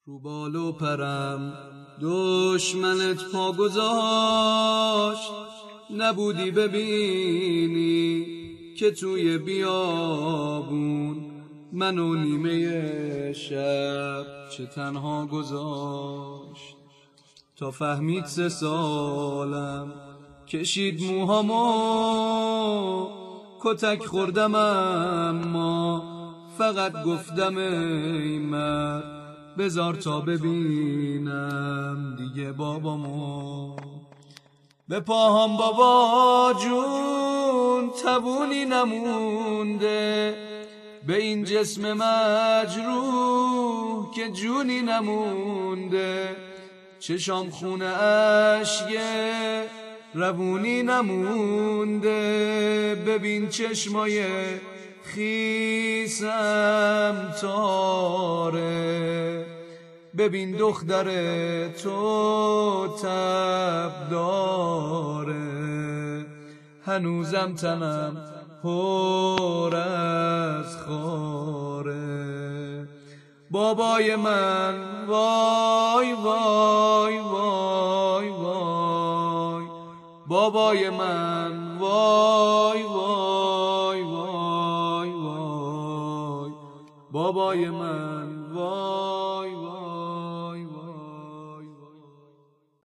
رو بال و پرم دشمنت پا گذاشت، نبودی ببینی که توی بیابون منو نیمه شب چه تنها گذاشت. تا فهمید 3 سالم کشید موهامو، کتک خوردم اما فقط گفتم ای مرد بذار تا ببینم دیگه بابامو. به پاهام بابا جون تبونی نمونده، به این جسم مجروح که جونی نمونده، چشام خونه اشکه روونی نمونده، ببین چشمای خیسم تاره، ببین دختر تو تب داره، هنوزم تنم پر از خاره. بابای من وای وای وای وای، بابای من وای وای وای وای، بابای من وای وای.